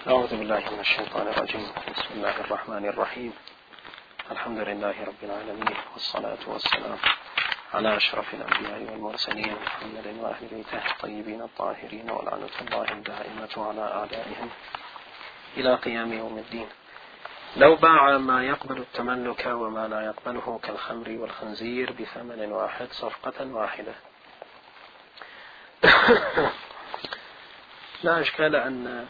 أعوذ بالله من الشيطان الرجيم. بسم الله الرحمن الرحيم. الحمد لله رب العالمين، والصلاة والسلام على أشرف الأنبياء والمرسلين محمد وأهل بيته الطيبين الطاهرين، ولعنة الله الدائمة على أعدائهم إلى قيام يوم الدين. لو باع ما يقبل التملك وما لا يقبله كالخمر والخنزير بثمن واحد صفقة واحدة. لا إشكال أن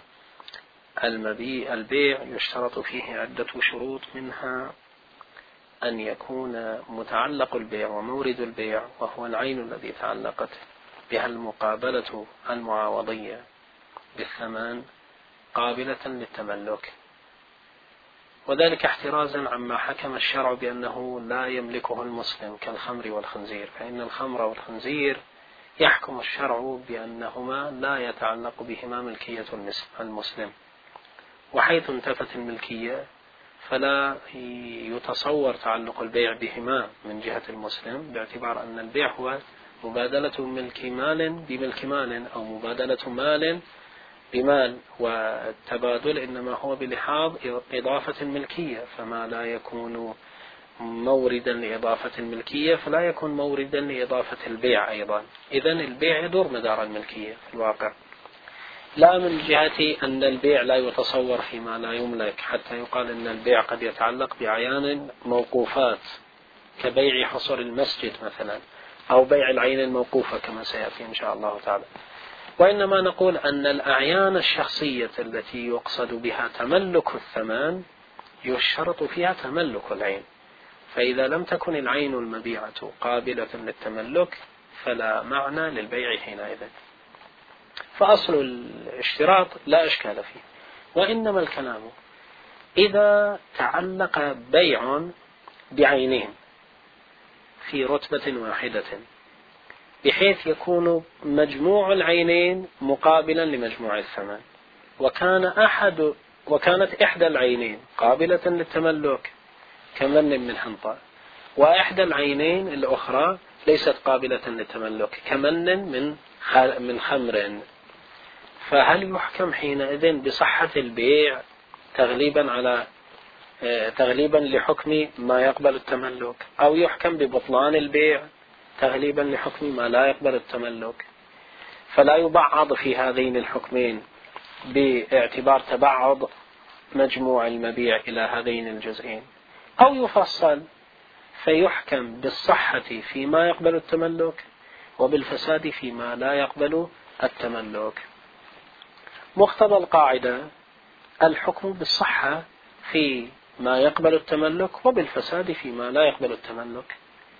البيع يشترط فيه عدة شروط، منها أن يكون متعلق البيع ومورد البيع وهو العين الذي تعلقت بها المقابلة المعاوضية بالثمن قابلة للتملك، وذلك احترازا عما حكم الشرع بأنه لا يملكه المسلم كالخمر والخنزير، فإن الخمر والخنزير يحكم الشرع بأنهما لا يتعلق بهما ملكية المسلم، وحيث انتفت الملكية فلا يتصور تعلق البيع بهما من جهة المسلم، باعتبار أن البيع هو مبادلة ملك مال بملك مال، أو مبادلة مال بمال، والتبادل إنما هو بلحاظ إضافة الملكية، فما لا يكون موردا لإضافة الملكية فلا يكون موردا لإضافة البيع أيضا. إذن البيع يدور مدار الملكية في الواقع، لا من جهة أن البيع لا يتصور فيما لا يملك، حتى يقال أن البيع قد يتعلق بأعيان موقوفات كبيع حصر المسجد مثلا، أو بيع العين الموقوفة كما سيأتي إن شاء الله تعالى، وإنما نقول أن الأعيان الشخصية التي يقصد بها تملك الثمن يشترط فيها تملك العين، فإذا لم تكن العين المبيعة قابلة للتملك فلا معنى للبيع حينئذ. فأصل الاشتراط لا إشكال فيه، وإنما الكلام إذا تعلق بيع بعينين في رتبة واحدة بحيث يكون مجموع العينين مقابلا لمجموع الثمن، وكانت إحدى العينين قابلة للتملك كمن من حنطة، وإحدى العينين الأخرى ليست قابلة للتملك كمن من خمر، فهل يحكم حينئذ بصحة البيع تغليبا لحكم ما يقبل التملك، أو يحكم ببطلان البيع تغليبا لحكم ما لا يقبل التملك؟ فلا يبعض في هذين الحكمين باعتبار تبعض مجموع المبيع إلى هذين الجزئين، أو يفصل فيحكم بالصحة فيما يقبل التملك وبالفساد فيما لا يقبل التملك. مقتضى القاعدة الحكم بالصحة فيما يقبل التملك وبالفساد فيما لا يقبل التملك،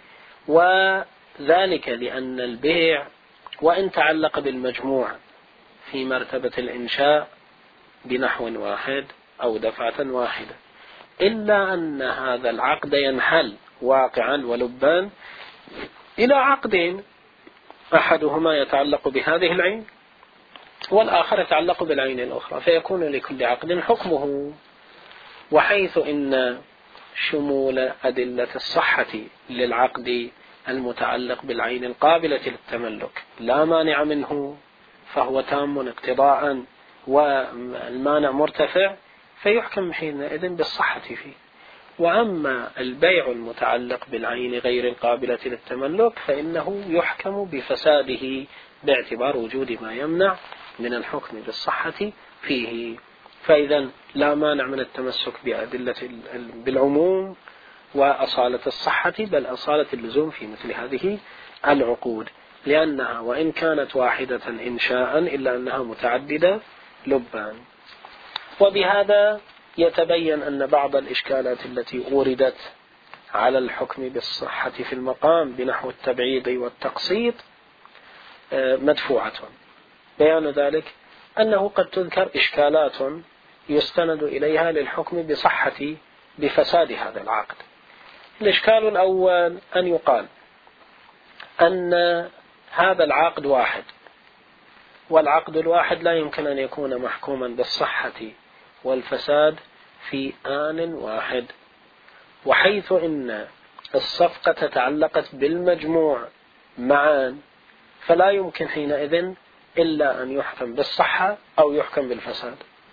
وذلك لأن البيع وإن تعلق بالمجموع في مرتبة الإنشاء بنحو واحد أو دفعة واحدة، إلا أن هذا العقد ينحل واقعا ولبان إلى عقدين، أحدهما يتعلق بهذه العين والآخر يتعلق بالعين الأخرى، فيكون لكل عقد حكمه. وحيث إن شمول أدلة الصحة للعقد المتعلق بالعين القابلة للتملك لا مانع منه، فهو تام اقتضاء والمانع مرتفع، فيحكم حينئذ بالصحة فيه. وأما البيع المتعلق بالعين غير القابلة للتملك فإنه يحكم بفساده باعتبار وجود ما يمنع من الحكم بالصحة فيه. فإذا لا مانع من التمسك بأدلة بالعموم وأصالة الصحة، بل أصالة اللزوم في مثل هذه العقود، لأنها وإن كانت واحدة إنشاء إلا أنها متعددة لبان. وبهذا يتبين أن بعض الإشكالات التي أوردت على الحكم بالصحة في المقام بنحو التبعيض والتقسيط مدفوعة. بيان ذلك أنه قد تذكر إشكالات يستند إليها للحكم بفساد هذا العقد. الإشكال الأول أن يقال أن هذا العقد واحد، والعقد الواحد لا يمكن أن يكون محكوما بالصحة والفساد في آن واحد، وحيث إن الصفقة تعلقت بالمجموع معا فلا يمكن حينئذ إلا أن يحكم بالصحة أو يحكم بالفساد.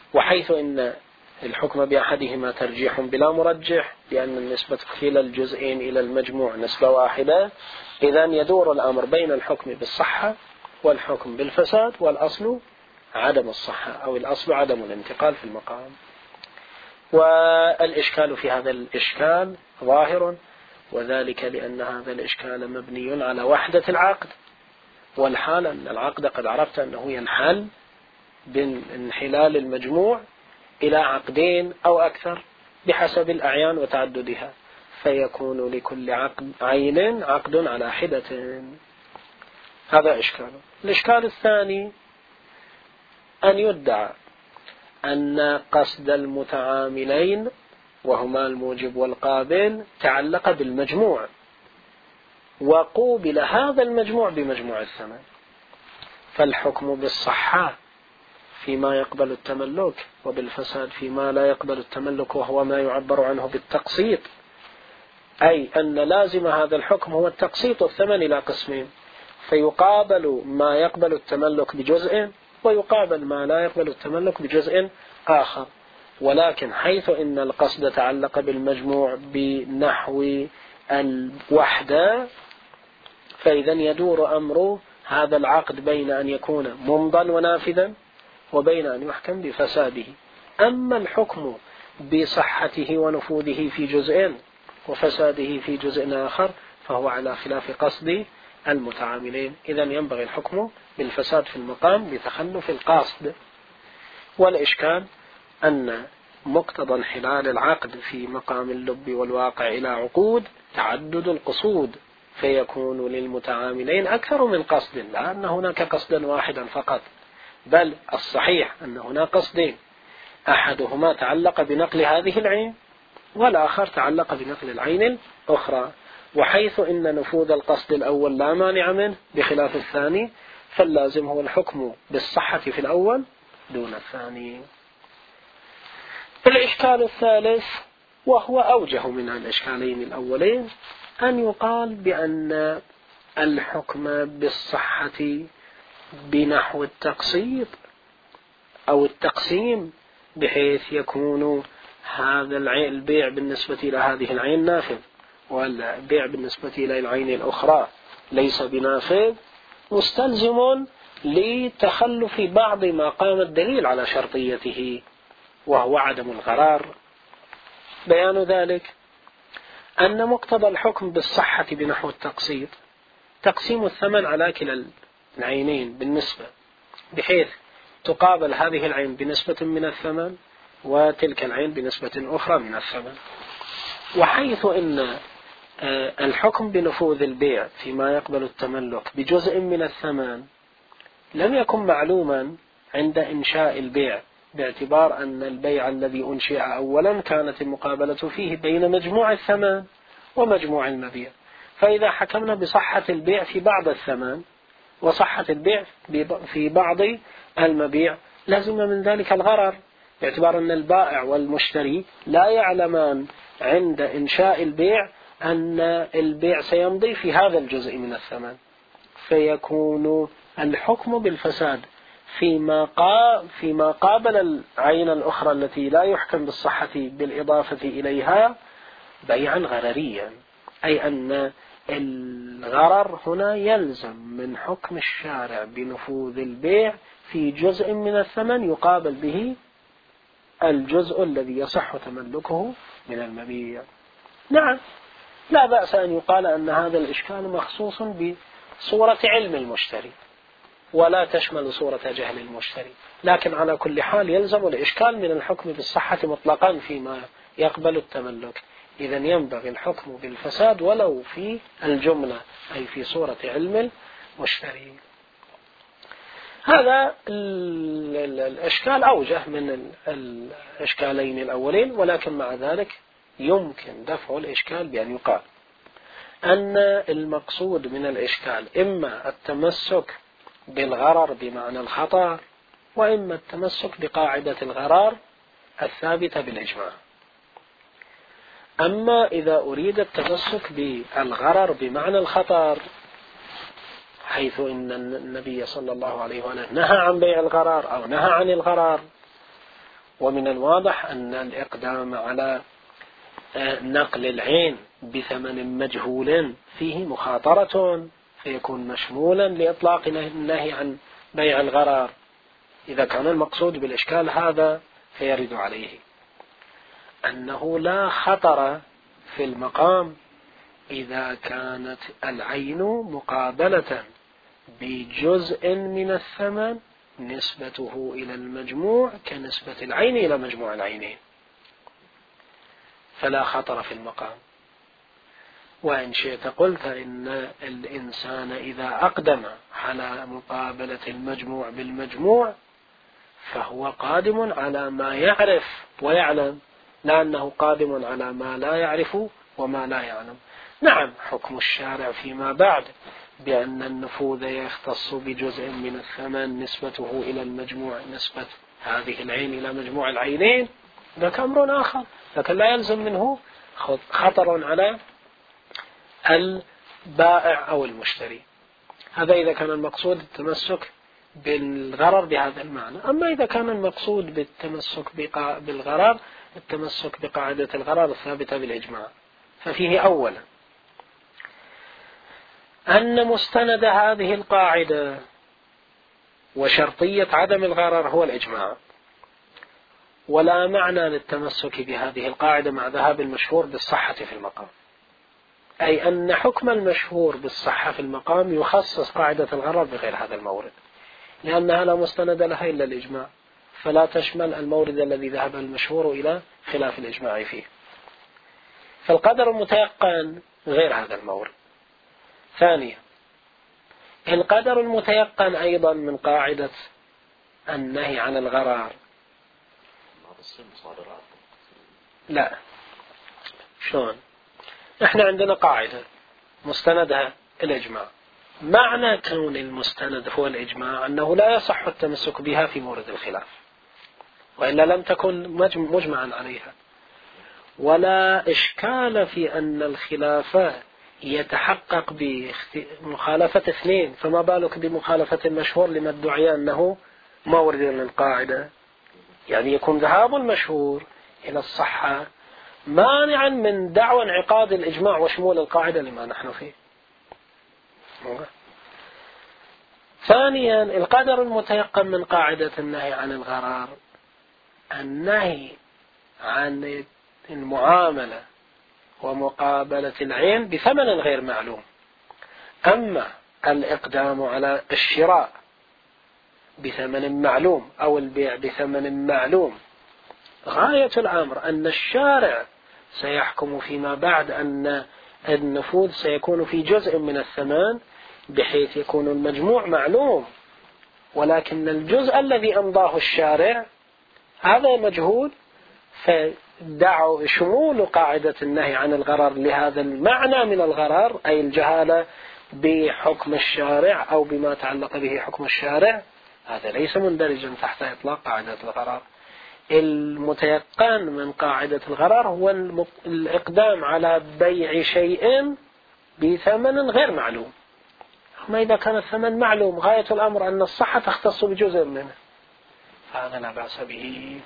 وحيث إن الحكم بأحدهما ترجيح بلا مرجح لأن النسبة كلا الجزئين إلى المجموع نسبة واحدة، إذن يدور الأمر بين الحكم بالصحة والحكم بالفساد، والأصل عدم الصحة أو الأصل عدم الانتقال في المقام. والإشكال في هذا الإشكال ظاهر، وذلك لأن هذا الإشكال مبني على وحدة العقد، والحال أن العقد قد عرفت أنه ينحل بانحلال المجموع إلى عقدين أو أكثر بحسب الأعيان وتعددها، فيكون لكل عقد عين عقد على حدة. هذا إشكال. الإشكال الثاني أن يدعى أن قصد المتعاملين وهما الموجب والقابل تعلق بالمجموع، وقوبل هذا المجموع بمجموع الثمن، فالحكم بالصحة فيما يقبل التملك وبالفساد فيما لا يقبل التملك، وهو ما يعبر عنه بالتقسيط، أي أن لازم هذا الحكم هو التقسيط الثمن إلى قسمين، فيقابل ما يقبل التملك بجزء ويقابل ما لا يقبل التملك بجزء آخر. ولكن حيث إن القصد تعلق بالمجموع بنحو الوحدة، فإذا يدور أمر هذا العقد بين أن يكون ممضا ونافذا وبين أن يحكم بفساده. أما الحكم بصحته ونفوذه في جزء وفساده في جزء آخر فهو على خلاف قصد المتعاملين، إذن ينبغي الحكم بالفساد في المقام بتخلف القاصد. والإشكال أن مقتضى انحلال العقد في مقام اللب والواقع إلى عقود تعدد القصود، فيكون للمتعاملين أكثر من قصد، لا أن هناك قصدا واحدا فقط، بل الصحيح أن هناك قصدين، أحدهما تعلق بنقل هذه العين والآخر تعلق بنقل العين الأخرى. وحيث إن نفوذ القصد الأول لا مانع منه بخلاف الثاني، فاللازم هو الحكم بالصحة في الأول دون الثاني. الإشكال الثالث وهو أوجه من الإشكالين الأولين، أن يقال بأن الحكم بالصحة بنحو التقسيط أو التقسيم، بحيث يكون هذا البيع بالنسبة إلى هذه العين نافذ والبيع بالنسبة إلى العين الأخرى ليس بنافذ، مستلزم لتخلف بعض ما قام الدليل على شرطيته، وهو عدم الغرار. بيان ذلك أن مقتضى الحكم بالصحة بنحو التقسيط تقسيم الثمن على كلا العينين بالنسبة، بحيث تقابل هذه العين بنسبة من الثمن وتلك العين بنسبة أخرى من الثمن. وحيث إن الحكم بنفوذ البيع فيما يقبل التملك بجزء من الثمن لم يكن معلوما عند إنشاء البيع، باعتبار أن البيع الذي أنشئ أولا كانت المقابلة فيه بين مجموع الثمن ومجموع المبيع، فإذا حكمنا بصحة البيع في بعض الثمن وصحة البيع في بعض المبيع لازم من ذلك الغرر، باعتبار أن البائع والمشتري لا يعلمان عند إنشاء البيع أن البيع سيمضي في هذا الجزء من الثمن، فيكون الحكم بالفساد فيما قابل العين الأخرى التي لا يحكم بالصحة بالإضافة إليها بيعا غرريا، أي أن الغرر هنا يلزم من حكم الشارع بنفوذ البيع في جزء من الثمن يقابل به الجزء الذي يصح تملكه من المبيع. نعم، لا بأس أن يقال أن هذا الإشكال مخصوص بصورة علم المشتري ولا تشمل صورة جهل المشتري، لكن على كل حال يلزم الإشكال من الحكم بالصحة مطلقا فيما يقبل التملك، إذن ينبغي الحكم بالفساد ولو في الجملة أي في صورة علم المشتري. هذا الإشكال أوجه من الإشكالين الأولين، ولكن مع ذلك يمكن دفع الإشكال بأن يقال أن المقصود من الإشكال إما التمسك بالغرر بمعنى الخطر، وإما التمسك بقاعدة الغرار الثابتة بالإجماع. أما إذا أريد التمسك بالغرر بمعنى الخطر، حيث إن النبي صلى الله عليه وسلم نهى عن بيع الغرار أو نهى عن الغرار، ومن الواضح أن الإقدام على نقل العين بثمن مجهول فيه مخاطرة، فيكون مشمولا لإطلاق النهي عن بيع الغرر. إذا كان المقصود بالإشكال هذا فيرد عليه أنه لا خطر في المقام إذا كانت العين مقابلة بجزء من الثمن نسبته إلى المجموع كنسبة العين إلى مجموع العينين، فلا خطر في المقام. وإن شئت قلت إن الإنسان إذا أقدم على مقابلة المجموع بالمجموع فهو قادم على ما يعرف ويعلم، لأنه قادم على ما لا يعرف وما لا يعلم. نعم، حكم الشارع فيما بعد بأن النفوذ يختص بجزء من الثمن نسبته إلى المجموع، نسبة هذه العين إلى مجموع العينين، ذاك أمر آخر، لكن لا يلزم منه خطر على البائع أو المشتري. هذا إذا كان المقصود التمسك بالغرر بهذا المعنى. أما إذا كان المقصود بالتمسك بالغرر التمسك بقاعدة الغرر الثابتة بالإجماع، ففيه أولا أن مستند هذه القاعدة وشرطية عدم الغرر هو الإجماع، ولا معنى للتمسك بهذه القاعدة مع ذهاب المشهور بالصحة في المقام، أي أن حكم المشهور بالصحة في المقام يخصص قاعدة الغرر بغير هذا المورد، لأنها لا مستند لها إلا الإجماع، فلا تشمل المورد الذي ذهب المشهور إلى خلاف الإجماع فيه. فالقدر المتيقن غير هذا المورد. ثانيا، القدر المتيقن أيضا من قاعدة النهي عن الغرار. لا، شلون؟ احنا عندنا قاعدة مستندها الإجماع، معنى كون المستند هو الإجماع أنه لا يصح التمسك بها في مورد الخلاف، وإلا لم تكن مجمعا عليها. ولا إشكال في أن الخلاف يتحقق بمخالفة اثنين، فما بالك بمخالفة المشهور لما ادعي أنه مورد للقاعدة. يعني يكون ذهاب المشهور إلى الصحة مانعا من دعوى انعقاد الإجماع وشمول القاعدة لما نحن فيه. ثانيا، القدر المتيقن من قاعدة النهي عن الغرار النهي عن المعاملة ومقابلة العين بثمن غير معلوم. أما الإقدام على الشراء بثمن معلوم أو البيع بثمن معلوم، غاية الأمر أن الشارع سيحكم فيما بعد أن النفوذ سيكون في جزء من الثمن بحيث يكون المجموع معلوم، ولكن الجزء الذي أمضاه الشارع هذا مجهول، فدعوا شمول قاعدة النهي عن الغرر لهذا المعنى من الغرر، أي الجهالة بحكم الشارع أو بما تعلق به حكم الشارع، هذا ليس مندرجا تحت إطلاق قاعدة الغرر. المتيقن من قاعدة الغرر هو الإقدام على بيع شيء بثمن غير معلوم. أما إذا كان الثمن معلوم غاية الأمر أن الصحة تختص بجزء منه، هذا لا بأس به.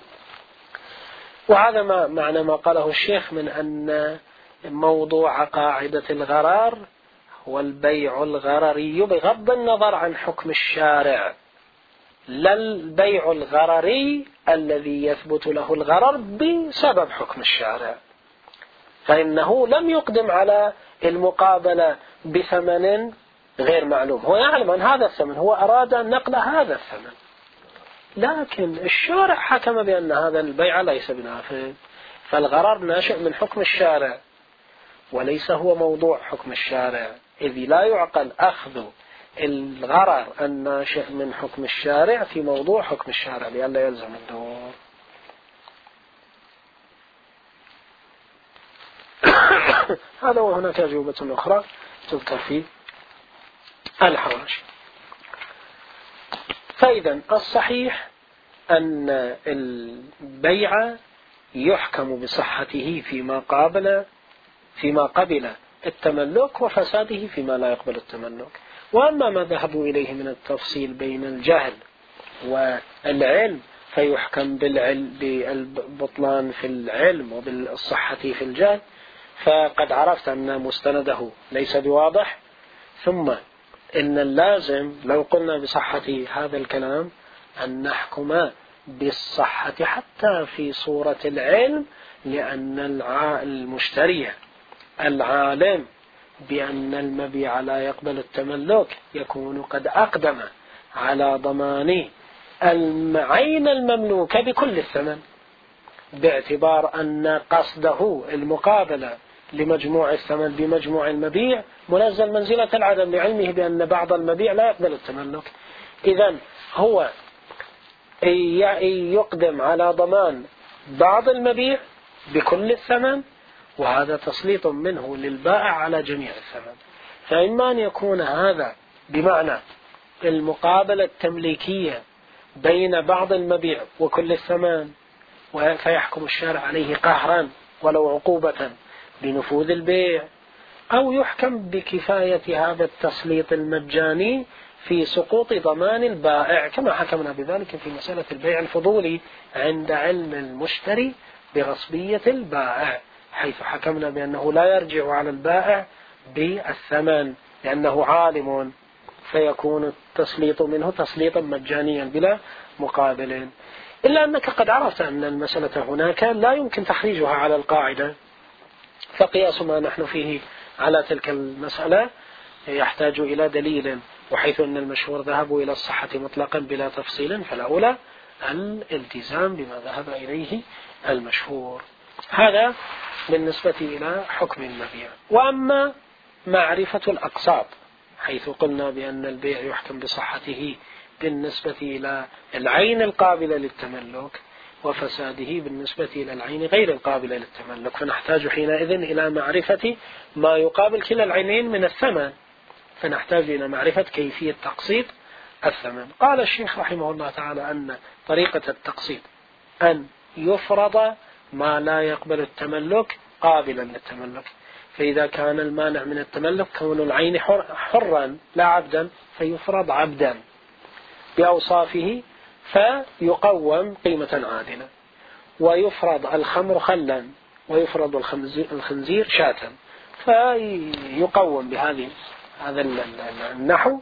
وهذا معنى ما قاله الشيخ من أن موضوع قاعدة الغرر هو البيع الغرري بغض النظر عن حكم الشارع، لا البيع الغرري الذي يثبت له الغرر بسبب حكم الشارع، فإنه لم يقدم على المقابلة بثمن غير معلوم، هو يعلم أن هذا الثمن، هو أراد نقل هذا الثمن، لكن الشارع حكم بأن هذا البيع ليس بنافذ، فالغرر ناشئ من حكم الشارع وليس هو موضوع حكم الشارع، إذ لا يعقل أخذ الغرر الناشئ من حكم الشارع في موضوع حكم الشارع لئلا يلزم الدور. هذا، وهناك أجوبة أخرى تذكر في الحواشي. فإذا الصحيح أن البيع يحكم بصحته فيما قبل التملك وفساده فيما لا يقبل التملك. وأما ما ذهبوا إليه من التفصيل بين الجهل والعلم فيحكم بالبطلان في العلم وبالصحة في الجهل، فقد عرفت أن مستنده ليس بواضح. ثم إن اللازم لو قلنا بصحة هذا الكلام أن نحكم بالصحة حتى في صورة العلم، لأن المشتري العالم بأن المبيع لا يقبل التملك يكون قد أقدم على ضمان العين المملوكة بكل الثمن، باعتبار أن قصده المقابلة لمجموع الثمن بمجموع المبيع منزل منزلة العدم لعلمه بأن بعض المبيع لا يقبل التملك. إذن هو يقدم على ضمان بعض المبيع بكل الثمن، وهذا تسليط منه للبائع على جميع الثمن. فإما أن يكون هذا بمعنى المقابلة التمليكية بين بعض المبيع وكل الثمن، فيحكم الشارع عليه قهرا ولو عقوبة بنفوذ البيع، أو يحكم بكفاية هذا التسليط المجاني في سقوط ضمان البائع، كما حكمنا بذلك في مسألة البيع الفضولي عند علم المشتري بغصبية البائع، حيث حكمنا بأنه لا يرجع على البائع بالثمن لأنه عالم، فيكون التسليط منه تسليطا مجانيا بلا مقابل. إلا أنك قد عرفت أن المسألة هناك لا يمكن تخريجها على القاعدة، فقياس ما نحن فيه على تلك المسألة يحتاج إلى دليل، وحيث أن المشهور ذهب إلى الصحة مطلقا بلا تفصيل، فالأولى الالتزام بما ذهب إليه المشهور. هذا بالنسبة إلى حكم المبيع. وأما معرفة الأقساط، حيث قلنا بأن البيع يحكم بصحته بالنسبة إلى العين القابلة للتملك وفساده بالنسبة إلى العين غير القابلة للتملك، فنحتاج حينئذ إلى معرفة ما يقابل كلا العينين من الثمن، فنحتاج إلى معرفة كيفية تقسيط الثمن. قال الشيخ رحمه الله تعالى أن طريقة التقسيط أن يفرض ما لا يقبل التملك قابلا للتملك، فإذا كان المانع من التملك كون العين حرا لا عبدا فيفرض عبدا بأوصافه فيقوم قيمة عادلة، ويفرض الخمر خلا، ويفرض الخنزير شاة، فيقوم هذا النحو.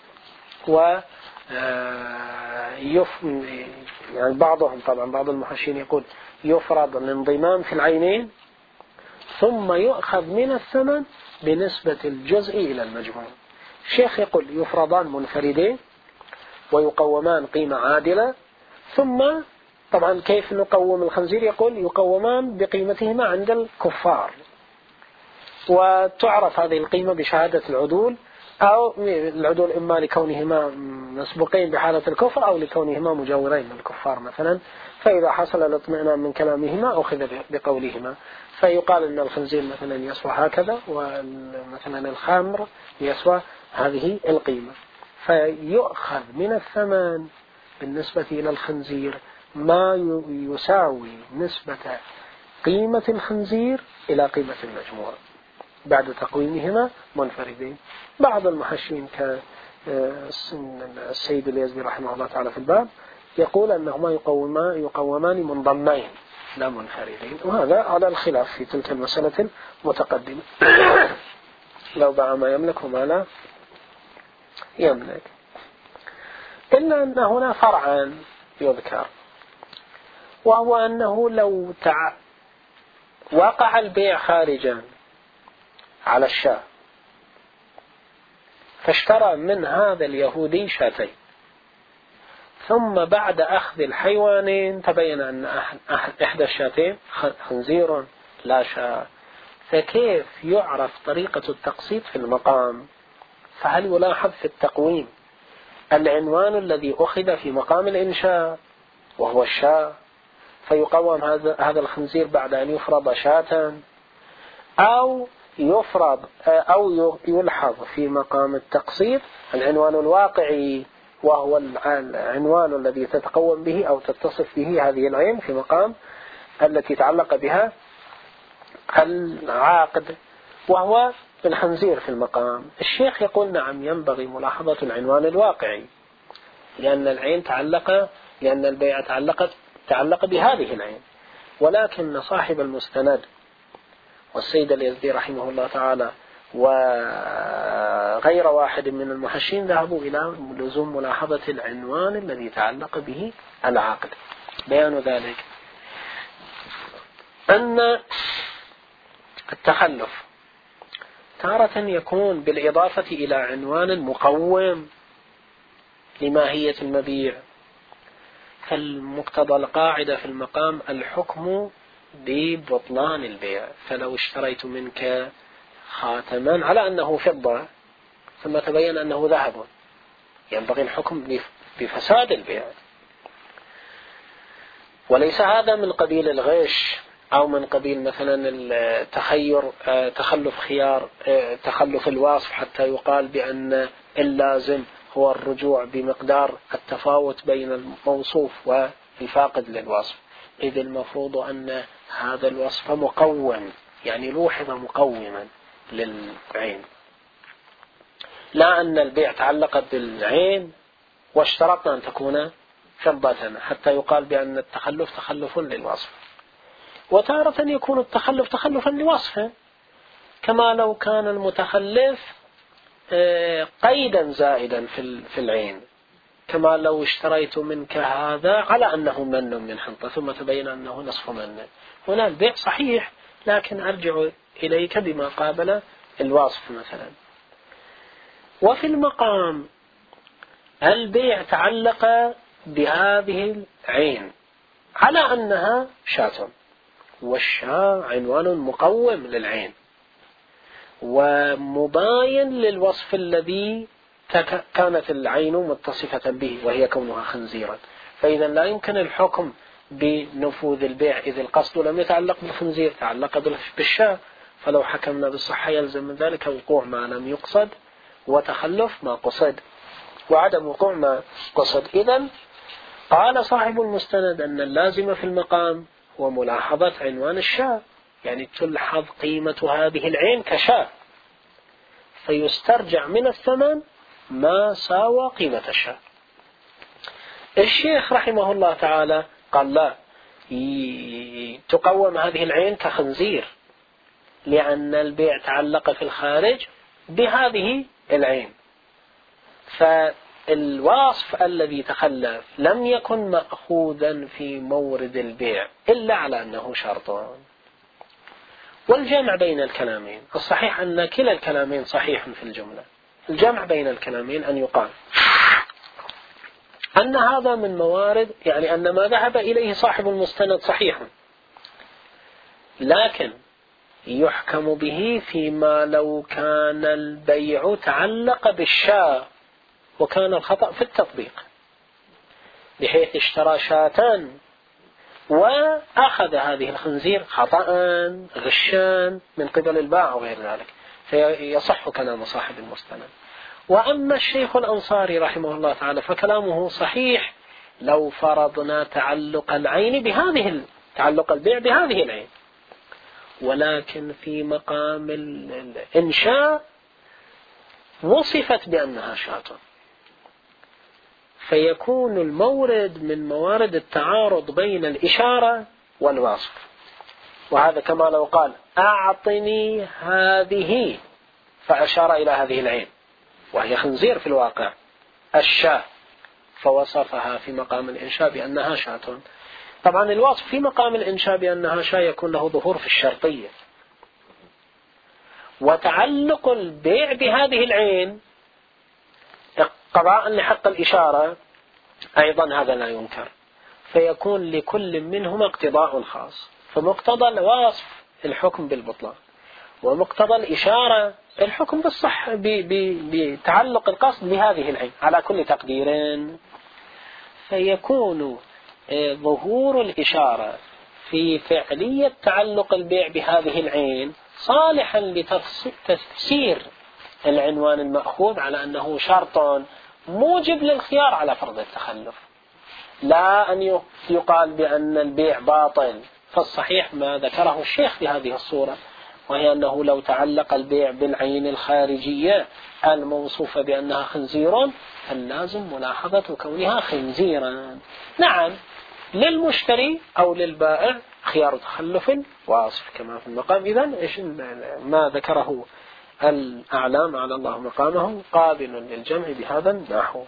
يعني بعضهم طبعا بعض المحشين يقول يفرض الانضمام في العينين ثم يؤخذ من الثمن بنسبة الجزء إلى المجموع. الشيخ يقول يفرضان منفردين ويقومان قيمة عادلة، ثم طبعا كيف نقوم الخنزير؟ يقول يقومان بقيمتهما عند الكفار، وتعرف هذه القيمة بشهادة العدول، أو العدول إما لكونهما مسبوقين بحالة الكفر أو لكونهما مجاورين للكفار مثلا، فإذا حصل الاطمئنان من كلامهما أخذ بقولهما، فيقال أن الخنزير مثلا يسوى هكذا، ومثلا الخمر يسوى هذه القيمة، فيؤخذ من الثمن بالنسبة إلى الخنزير ما يساوي نسبة قيمة الخنزير إلى قيمة المجموع بعد تقويمهما منفردين. بعض المحشين كالسيد اليزبي رحمه الله تعالى في الباب يقول أنهما يقومان منضمين لا منفردين، وهذا على الخلاف في تلك المسألة المتقدمة. لو باع ما يملك وما لا يملك. إلا أن هنا فرعا يذكر، وهو أنه لو وقع البيع خارجا على الشاة، فاشترى من هذا اليهودي شاتين، ثم بعد أخذ الحيوانين تبين أن إحدى الشاتين خنزير لا شاة، فكيف يعرف طريقة التقسيط في المقام؟ فهل يلاحظ في التقويم العنوان الذي أخذ في مقام الإنشاء وهو الشاة، فيقوم هذا الخنزير بعد أن يفرض شاة، أو يلحظ في مقام التقسيط العنوان الواقعي وهو العنوان الذي تتقوم به أو تتصف به هذه العين في مقام التي تعلق بها العاقد، وهو الخنزير في المقام. الشيخ يقول نعم ينبغي ملاحظة العنوان الواقعي، لأن العين تعلق لأن البيع تعلق بهذه العين. ولكن صاحب المستند والسيد اليزدي رحمه الله تعالى وغير واحد من المحشين ذهبوا إلى لزوم ملاحظة العنوان الذي تعلق به العقد. بيان ذلك أن التخلف تارة يكون بالإضافة إلى عنوان مقوم لماهية المبيع، فالمقتضى القاعدة في المقام الحكم ببطلان البيع. فلو اشتريت منك خاتما على أنه فضة ثم تبين أنه ذهب، ينبغي الحكم بفساد البيع. وليس هذا من قبيل الغش أو من قبيل مثلا تخلف خيار تخلف الوصف حتى يقال بأن اللازم هو الرجوع بمقدار التفاوت بين الموصوف والفاقد للوصف، إذ المفروض أن هذا الوصف مقوم، يعني لوحظ مقوما للعين، لا أن البيع تعلق بالعين واشترطنا أن تكون فضة حتى يقال بأن التخلف تخلف للوصف. وتارة يكون التخلف تخلفا لوصفه، كما لو كان المتخلف قيدا زائدا في العين، كما لو اشتريت منك هذا على أنه من حنطة ثم تبين أنه نصف من. هنا البيع صحيح، لكن أرجع إليك بما قابل الوصف مثلا. وفي المقام البيع تعلق بهذه العين على أنها شاة، والشاة عنوان مقوم للعين ومباين للوصف الذي كانت العين متصفة به وهي كونها خنزيرا، فإذا لا يمكن الحكم بنفوذ البيع إذ القصد لم يتعلق بالخنزير، تعلق بالشاة، فلو حكمنا بالصحة يلزم من ذلك وقوع ما لم يقصد وتخلف ما قصد وعدم وقوع ما قصد. إذن قال صاحب المستند أن اللازم في المقام وملاحظة عنوان الشاة، يعني تلحظ قيمة هذه العين كشاة، فيسترجع من الثمن ما ساوى قيمة الشاة. الشيخ رحمه الله تعالى قال لا، تقوم هذه العين كخنزير، لأن البيع تعلق في الخارج بهذه العين، فالوصف الذي تخلف لم يكن مأخوذا في مورد البيع إلا على أنه شرط. والجمع بين الكلامين الصحيح أن كلا الكلامين صحيح في الجملة. الجمع بين الكلامين أن يقال أن هذا من موارد، يعني أن ما ذهب إليه صاحب المستند صحيح، لكن يحكم به فيما لو كان البيع تعلق بالشاة وكان الخطأ في التطبيق، بحيث اشترى شاة وأخذ هذه الخنزير خطأ غشان من قبل البائع وغير ذلك، فيصح كلام صاحب المستند. وأما الشيخ الأنصاري رحمه الله تعالى فكلامه صحيح لو فرضنا تعلق العين تعلق البيع بهذه العين، ولكن في مقام الإنشاء وصفت بأنها شاة، فيكون المورد من موارد التعارض بين الإشارة والوصف. وهذا كما لو قال أعطني هذه، فأشار إلى هذه العين وهي خنزير في الواقع الشاة، فوصفها في مقام الإنشاء بأنها شاة. طبعا الوصف في مقام الإنشاء بأنها شاة يكون له ظهور في الشرطية، وتعلق البيع بهذه العين قضاء لحق الإشارة أيضا هذا لا ينكر، فيكون لكل منهما اقتضاء خاص، فمقتضى الوصف الحكم بالبطلان، ومقتضى الإشارة الحكم بالصح بتعلق القصد بهذه العين على كل تقدير. فيكون ظهور الإشارة في فعلية تعلق البيع بهذه العين صالحا لتفسير العنوان المأخوذ على أنه شرط موجب للخيار على فرض التخلف، لا أن يقال بأن البيع باطل. فالصحيح ما ذكره الشيخ في هذه الصورة، وهي أنه لو تعلق البيع بالعين الخارجية الموصوفة بأنها خنزير فاللازم ملاحظة كونها خنزيرا. نعم، للمشتري أو للبائع خيار تخلف واصف كما في المقام. إذن إيش ما ذكره الأعلام على الله مقامه قابل للجمع بهذا النحو.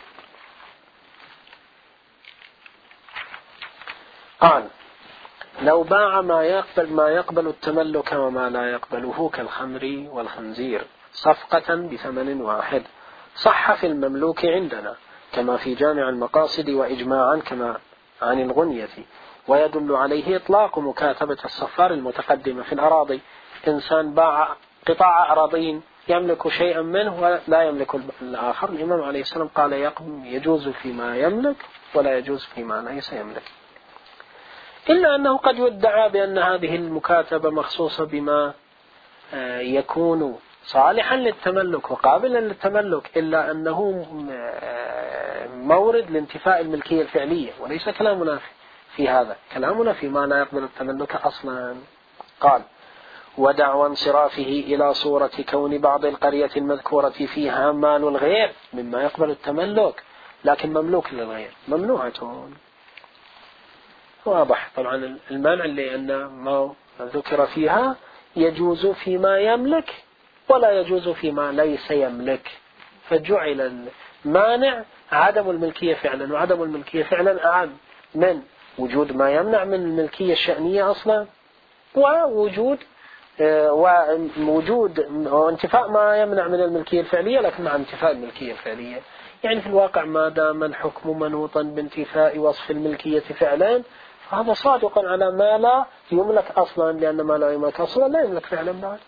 قال: لو باع ما يقبل التملك وما لا يقبله كالخمر والخنزير صفقة بثمن واحد صح في المملوك عندنا كما في جامع المقاصد وإجماعا كما عن الغنية، ويدل عليه إطلاق مكاتبة الصفار المتقدمة في الأراضي. إنسان باع قطاع أراضين يملك شيئا منه ولا يملك الآخر، الإمام عليه السلام قال يجوز فيما يملك ولا يجوز فيما ليس يملك، إلا أنه قد يدعى بأن هذه المكاتبة مخصوصة بما يكون صالحا للتملك وقابلا للتملك، إلا أنه مورد لانتفاء الملكية الفعلية، وليس كلامنا في هذا، كلامنا فيما لا يقبل التملك أصلا. قال: ودعوى انصرافه إلى صورة كون بعض القرية المذكورة فيها مال الغير مما يقبل التملك لكن مملوك للغير ممنوعة. واضح طبعا المانع لأن ما ذكر فيها يجوز فيما يملك ولا يجوز فيما ليس يملك، فجعل المانع عدم الملكية فعلا، وعدم الملكية فعلا أعم من وجود ما يمنع من الملكية الشأنية أصلا، ووجود وانتفاء ما يمنع من الملكية الفعلية لكن مع انتفاء الملكية الفعلية. يعني في الواقع ما دام الحكم منوطا بانتفاء وصف الملكية فعلا فهذا صادق على ما لا يملك أصلا، لأن ما لا يملك أصلا لا يملك فعلا بعد.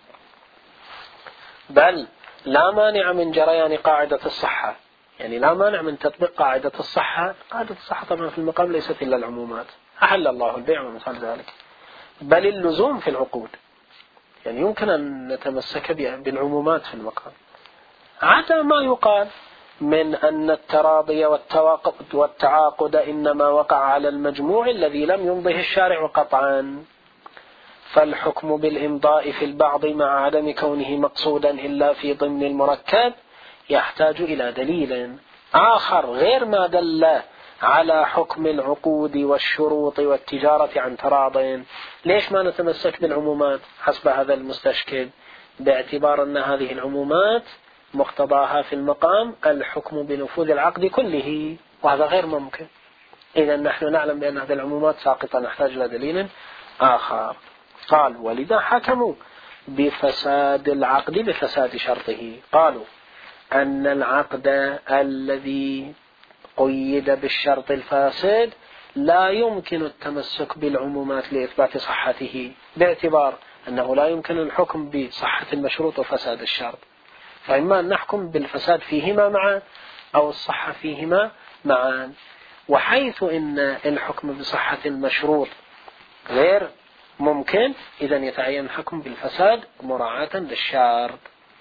بل لا مانع من جريان قاعدة الصحة، يعني لا مانع من تطبيق قاعدة الصحة. قاعدة الصحة طبعا في المقام ليست إلا العمومات، أحل الله البيع ومثال ذلك، بل اللزوم في العقود، يعني يمكن أن نتمسك بالعمومات في المقام، عدا ما يقال من أن التراضي والتعاقد إنما وقع على المجموع الذي لم يمضه الشارع قطعا، فالحكم بالإمضاء في البعض مع عدم كونه مقصودا إلا في ضمن المركب يحتاج إلى دليل آخر غير ما دل على حكم العقود والشروط والتجارة عن تراض. ليش ما نتمسك بالعمومات حسب هذا المستشكل؟ باعتبار أن هذه العمومات مقتضاها في المقام الحكم بنفوذ العقد كله، وهذا غير ممكن. إذا نحن نعلم بأن هذه العمومات ساقطة، نحتاج إلى دليل آخر. قال: ولذا حكموا بفساد العقد بفساد شرطه. قالوا أن العقد الذي قيد بالشرط الفاسد لا يمكن التمسك بالعمومات لإثبات صحته، باعتبار أنه لا يمكن الحكم بصحة المشروط وفساد الشرط، فإما أن نحكم بالفساد فيهما معا أو الصحة فيهما معا. وحيث إن الحكم بصحة المشروط غير ممكن، إذن يتعين الحكم بالفساد مراعاة للشرط.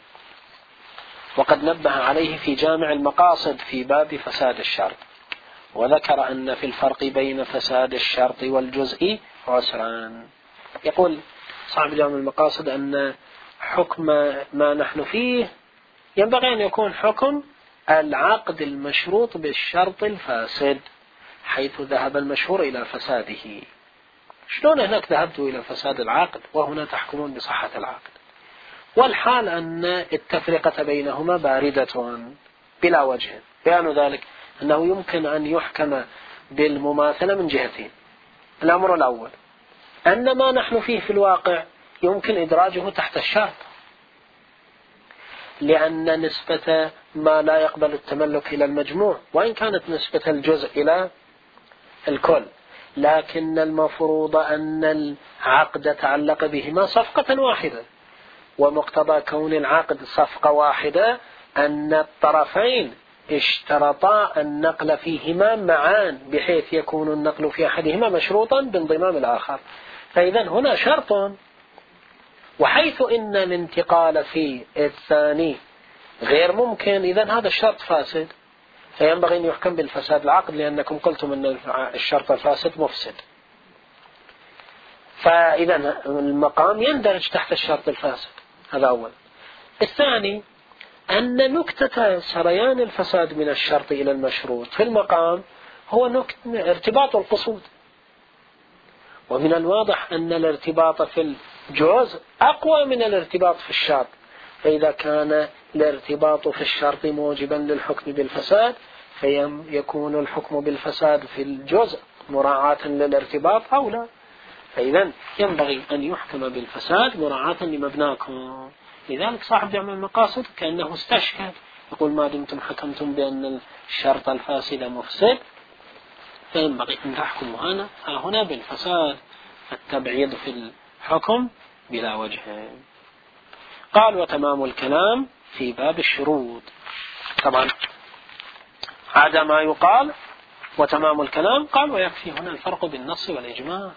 وقد نبه عليه في جامع المقاصد في باب فساد الشرط، وذكر أن في الفرق بين فساد الشرط والجزء عسران. يقول صاحب جامع المقاصد أن حكم ما نحن فيه ينبغي أن يكون حكم العقد المشروط بالشرط الفاسد، حيث ذهب المشهور إلى فساده. شلون هناك ذهبتوا إلى فساد العقد وهنا تحكمون بصحة العقد؟ والحال أن التفرقة بينهما باردة بلا وجه. بيان ذلك أنه يمكن أن يحكم بالمماثلة من جهتين. الأمر الأول أن ما نحن فيه في الواقع يمكن إدراجه تحت الشرط، لأن نسبة ما لا يقبل التملك إلى المجموع وإن كانت نسبة الجزء إلى الكل، لكن المفروض أن العقد تعلق بهما صفقة واحدة، ومقتضى كون العقد صفقة واحدة أن الطرفين اشترطا النقل فيهما معا، بحيث يكون النقل في أحدهما مشروطا بانضمام الآخر. فإذا هنا شرط، وحيث إن الانتقال في الثاني غير ممكن إذن هذا الشرط فاسد، فينبغي أن يحكم بالفساد العقد، لأنكم قلتم أن الشرط الفاسد مفسد. فإذا المقام يندرج تحت الشرط الفاسد. هذا أول. الثاني أن نكتة سريان الفساد من الشرط إلى المشروط في المقام هو ارتباط القصود، ومن الواضح أن الارتباط في الجوز أقوى من الارتباط في الشرط، فإذا كان الارتباط في الشرط موجبا للحكم بالفساد فيكون الحكم بالفساد في الجزء مراعاة للارتباط أو لا، فإذا ينبغي أن يحكم بالفساد مراعاة لمبناكم. لذلك صاحب جامع المقاصد كأنه استشكل، يقول ما دمتم حكمتم بأن الشرط الفاسد مفسد فينبغي أن تحكموا هنا بالفساد، التبعيض في الحكم بلا وجه. قال وتمام الكلام في باب الشروط. طبعا عاد ما يقال وتمام الكلام، قال ويكفي هنا الفرق بالنص والإجماع.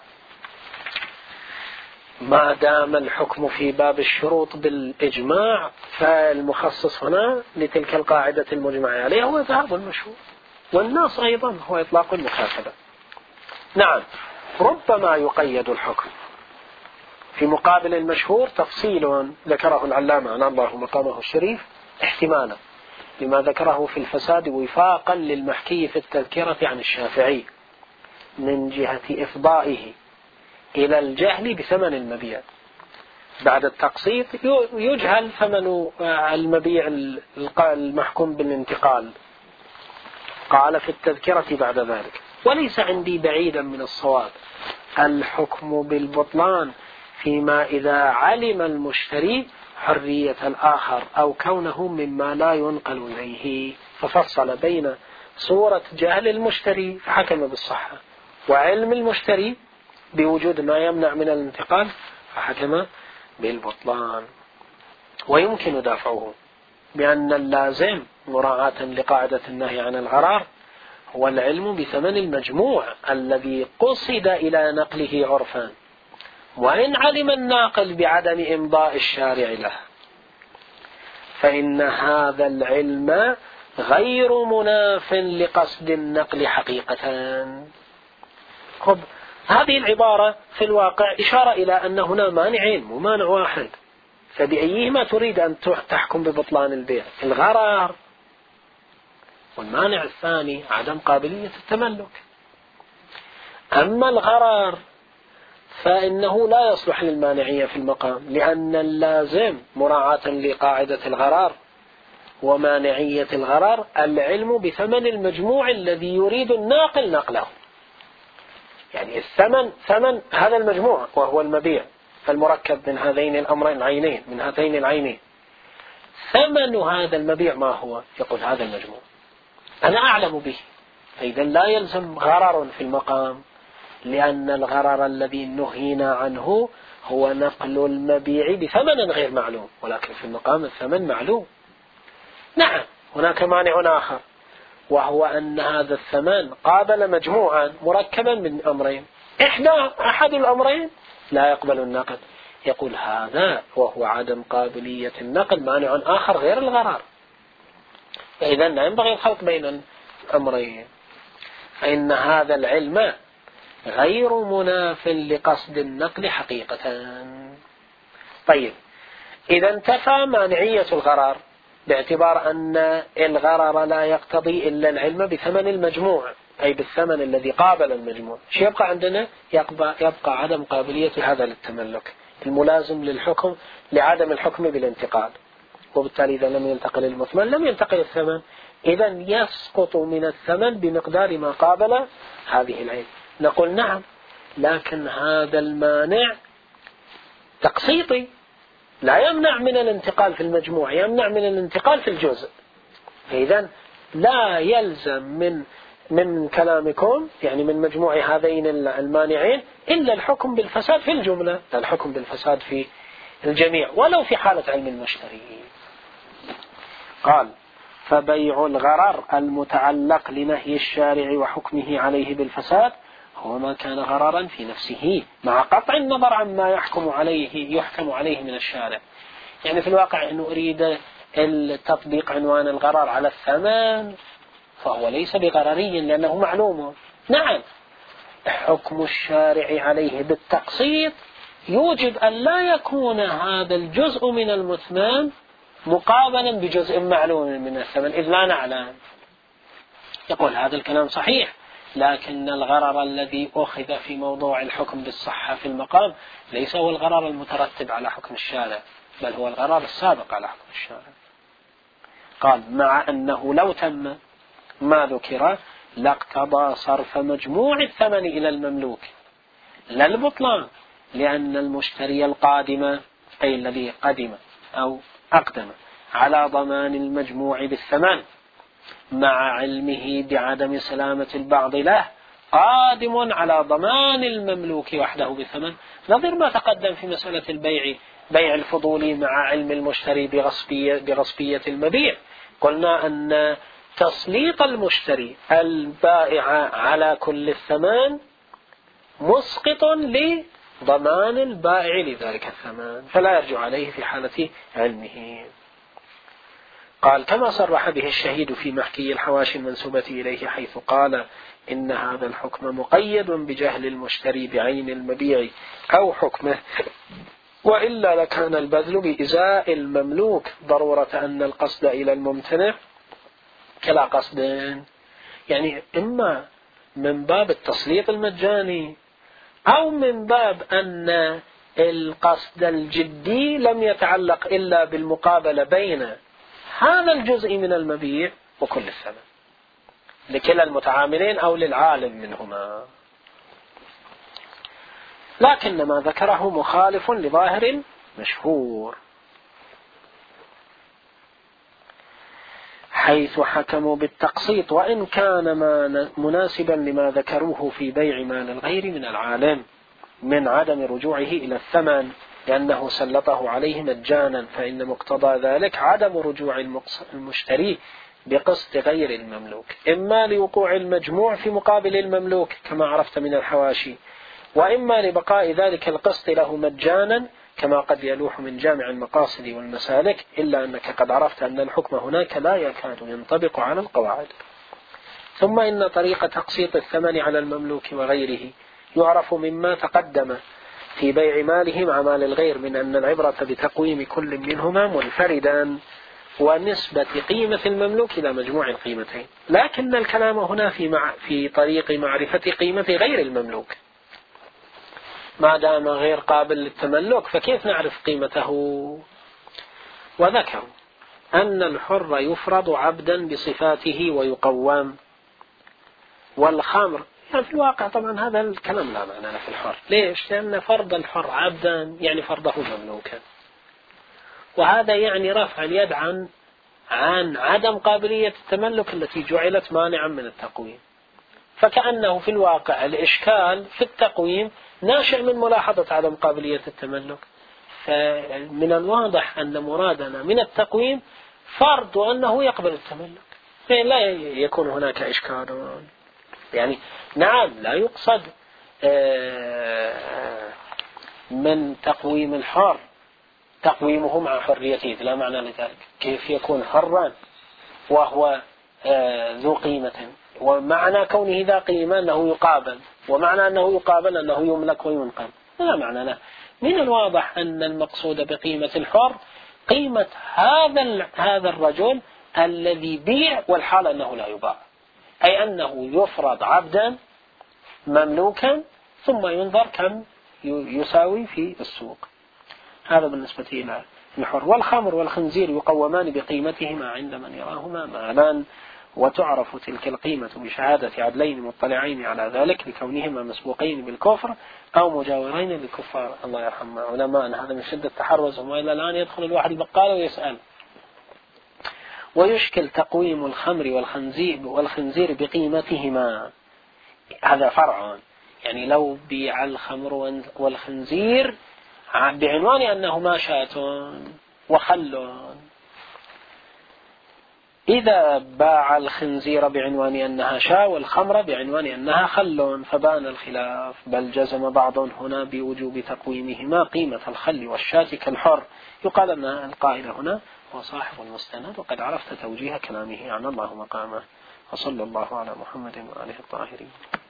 ما دام الحكم في باب الشروط بالإجماع فالمخصص هنا لتلك القاعدة المجمع عليها هو ذهاب المشهور، والنص أيضا هو إطلاق المخاطبة. نعم، ربما يقيد الحكم في مقابل المشهور تفصيل ذكره العلامة عن الله مقامه الشريف احتمالا لما ذكره في الفساد وفاقا للمحكي في التذكرة عن الشافعي من جهة إفضائه إلى الجهل بثمن المبيع بعد التقسيط، يجهل ثمن المبيع المحكوم بالانتقال. قال في التذكرة بعد ذلك وليس عندي بعيدا من الصواب الحكم بالبطلان فيما إذا علم المشتري حرية الآخر أو كونه مما لا ينقل إليه، ففصل بين صورة جهل المشتري فحكم بالصحة وعلم المشتري بوجود ما يمنع من الانتقال فحكم بالبطلان. ويمكن دافعه بأن اللازم مراعاة لقاعدة النهي عن الغرار هو العلم بثمن المجموع الذي قصد إلى نقله عرفا، وإن علم الناقل بعدم إمضاء الشارع له فإن هذا العلم غير مناف لقصد النقل حقيقة. هذه العبارة في الواقع إشارة إلى أن هنا مانعين ومانع واحد، فبأيهما تريد أن تحكم ببطلان البيع؟ الغرر، والمانع الثاني عدم قابلية التملك. أما الغرر فإنه لا يصلح للمانعية في المقام، لأن اللازم مراعاة لقاعدة الغرر ومانعية الغرر العلم بثمن المجموع الذي يريد الناقل نقله، يعني الثمن ثمن هذا المجموع وهو المبيع المركب من هذين الأمرين العينين، من هاتين العينين. ثمن هذا المبيع ما هو؟ يقول هذا المجموع أنا أعلم به، فإذا لا يلزم غرر في المقام، لأن الغرر الذي نهينا عنه هو نقل المبيع بثمن غير معلوم، ولكن في المقام الثمن معلوم. نعم، هناك مانع آخر وهو أن هذا الثمن قابل مجموعا مركبا من أمرين، أحد الأمرين لا يقبل النقل، يقول هذا وهو عدم قابلية النقل مانع آخر غير الغرر، فإذا لا ينبغي الخلط بين الأمرين، فإن هذا العلم غير مناف لقصد النقل حقيقة. طيب، إذا انتفى مانعية الغرر باعتبار أن الغرر لا يقتضي إلا العلم بثمن المجموع، أي بالثمن الذي قابل المجموع، شو يبقى عندنا؟ يبقى عدم قابلية هذا للتملك الملازم للحكم لعدم الحكم بالانتقال، وبالتالي إذا لم ينتقل المثمن لم ينتقل الثمن، إذا يسقط من الثمن بمقدار ما قابل هذه العين. نقول نعم، لكن هذا المانع تقسيطي لا يمنع من الانتقال في المجموع، يمنع من الانتقال في الجزء، فإذا لا يلزم من كلامكم يعني من مجموع هذين المانعين إلا الحكم بالفساد في الجملة، لا الحكم بالفساد في الجميع ولو في حالة علم المشتري. قال فبيع الغرر المتعلق لنهي الشارع وحكمه عليه بالفساد هو ما كان غررا في نفسه مع قطع النظر عما يحكم عليه من الشارع. يعني في الواقع أنه أريد التطبيق عنوان الغرر على الثمن فهو ليس بغرري لأنه معلوم. نعم، حكم الشارع عليه بالتقسيط يوجب أن لا يكون هذا الجزء من المثمان مقابلا بجزء معلوم من الثمن إذ لا نعلم. يقول هذا الكلام صحيح، لكن الغرر الذي أخذ في موضوع الحكم بالصحة في المقام ليس هو الغرر المترتب على حكم الشارع، بل هو الغرر السابق على حكم الشارع. قال مع أنه لو تم ما ذكر لاقتضى صرف مجموع الثمن إلى المملوك لا البطلان، لأن المشتري القادم أي الذي قدم أو أقدم على ضمان المجموع بالثمن مع علمه بعدم سلامة البعض له قادم على ضمان المملوك وحده بالثمن، نظير ما تقدم في مسألة البيع، بيع الفضولي مع علم المشتري بغصبية المبيع. قلنا أن تسليط المشتري البائع على كل الثمن مسقط لضمان البائع لذلك الثمن، فلا يرجع عليه في حالة علمه. قال كما صرح به الشهيد في محكي الحواشي المنسوبة إليه حيث قال إن هذا الحكم مقيد بجهل المشتري بعين المبيع أو حكمه، وإلا لكان البذل بإزاء المملوك ضرورة أن القصد إلى الممتنع كلا قصد، يعني إما من باب التسليط المجاني أو من باب أن القصد الجدي لم يتعلق إلا بالمقابلة بين هذا الجزء من المبيع وكل الثمن لكلا المتعاملين أو للعالم منهما، لكن ما ذكره مخالف لظاهر مشهور حيث حكموا بالتقسيط وإن كان مناسبا لما ذكروه في بيع مال الغير من العالم من عدم رجوعه إلى الثمن لأنه سلطه عليه مجانا، فإن مقتضى ذلك عدم رجوع المشتري بقسط غير المملوك، إما لوقوع المجموع في مقابل المملوك كما عرفت من الحواشي، وإما لبقاء ذلك القسط له مجانا كما قد يلوح من جامع المقاصد والمسالك، إلا أنك قد عرفت أن الحكم هناك لا يكاد ينطبق على القواعد. ثم إن طريق تقسيط الثمن على المملوك وغيره يعرف مما تقدم في بيع ماله مع مال الغير من أن العبرة بتقويم كل منهما منفردا ونسبة قيمة المملوك إلى مجموع القيمتين، لكن الكلام هنا في طريق معرفة قيمة غير المملوك، ما دام غير قابل للتملك فكيف نعرف قيمته؟ وذكروا أن الحر يفرض عبدا بصفاته ويقوم، والخمر يعني في الواقع طبعا هذا الكلام لا معنى له في الحر. ليش؟ لأن فرض الحر عبدا يعني فرضه مملوكا، وهذا يعني رفع اليد عن عدم قابلية التملك التي جعلت مانعا من التقويم، فكأنه في الواقع الإشكال في التقويم ناشئ من ملاحظة عدم قابلية التملك، فمن الواضح أن مرادنا من التقويم فرض أنه يقبل التملك، لا يكون هناك إشكال. يعني نعم لا يقصد من تقويم الحر تقويمه مع حريته، لا معنى لذلك، كيف يكون حرا وهو ذو قيمة، ومعنى كونه ذا قيمة أنه يقابل، ومعنى أنه يقابل أنه يملك وينقل، لا معنى له. من الواضح أن المقصود بقيمة الحر قيمة هذا الرجل الذي بيع والحال أنه لا يباع، أي أنه يفرض عبدا مملوكا ثم ينظر كم يساوي في السوق. هذا بالنسبة إلى الحر. والخمر والخنزير يقومان بقيمتهما عند من يراهما مالا، وتعرف تلك القيمة بشهادة عدلين مطلعين على ذلك لكونهما مسبوقين بالكفر أو مجاورين للكفار. الله يرحم علماء، هذا من شدة تحرزهم، وإلى الآن يدخل الواحد البقال ويسأل. ويشكل تقويم الخمر والخنزير بقيمتهما، هذا فرع، يعني لو بيع الخمر والخنزير بعنوان أنهما شاة وخل، إذا باع الخنزير بعنوان أنها شاة والخمر بعنوان أنها خل فبان الخلاف، بل جزم بعض هنا بوجوب تقويمهما قيمة الخل والشاة كالحر. يقال أن القائل هنا هو صاحب المستند، وقد عرفت توجيه كلامه عن الله مقامه. وصلى الله على محمد وآله الطاهرين.